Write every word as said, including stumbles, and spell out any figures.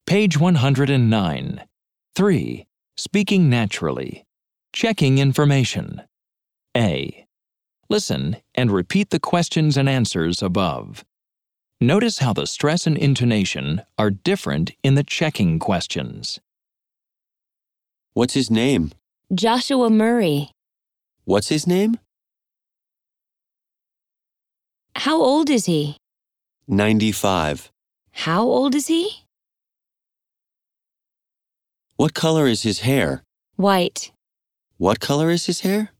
Page one hundred nine. three. Speaking naturally. Checking information. A. Listen and repeat the questions and answers above. Notice how the stress and intonation are different in the checking questions. What's his name? Joshua Murray. What's his name? How old is he? ninety-five. How old is he? What color is his hair? White. What color is his hair?